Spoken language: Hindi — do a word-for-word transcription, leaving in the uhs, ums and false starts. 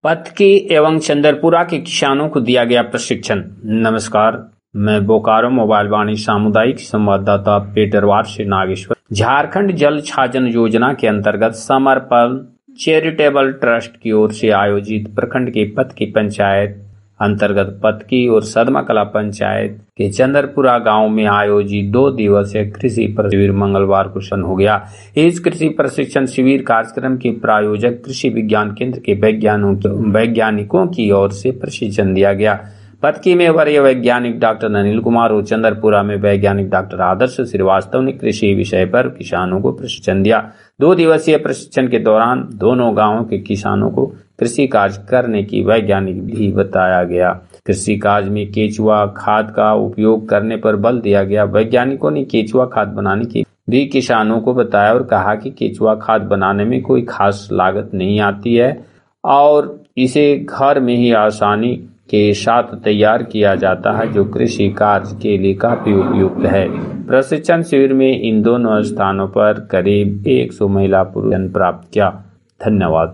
पतकी एवं चंदरपुरा के किसानों को दिया गया प्रशिक्षण। नमस्कार, मैं बोकारो मोबाइल वाणी सामुदायिक संवाददाता पेटरवार से नागेश्वर। झारखंड जल छाजन योजना के अंतर्गत समर्पण चैरिटेबल ट्रस्ट की ओर से आयोजित प्रखंड के पतकी पंचायत अंतर्गत पतकी और सदमा कला पंचायत के चंदरपुरा गांव में आयोजित दो दिवसीय कृषि शिविर मंगलवार को संपन्न हो गया। इस कृषि प्रशिक्षण शिविर कार्यक्रम के प्रायोजक कृषि विज्ञान केंद्र के वैज्ञानिकों की ओर से प्रशिक्षण दिया गया। पतकी में वरीय वैज्ञानिक डॉक्टर अनिल कुमार और चंदरपुरा में वैज्ञानिक डॉक्टर आदर्श श्रीवास्तव ने कृषि विषय पर किसानों को प्रशिक्षण दिया। दो दिवसीय प्रशिक्षण के दौरान दोनों गांवों के किसानों को कृषि कार्य करने की वैज्ञानिक भी बताया गया। कृषि कार्य में केचुआ खाद का उपयोग करने पर बल दिया गया। वैज्ञानिकों ने केचुआ खाद बनाने की भी किसानों को बताया और कहा कि केचुआ खाद बनाने में कोई खास लागत नहीं आती है और इसे घर में ही आसानी के साथ तैयार किया जाता है, जो कृषि कार्य के लिए काफी उपयुक्त है। प्रशिक्षण शिविर में इन दोनों स्थानों पर करीब एक सौ महिला पुरुष प्राप्त किया। धन्यवाद।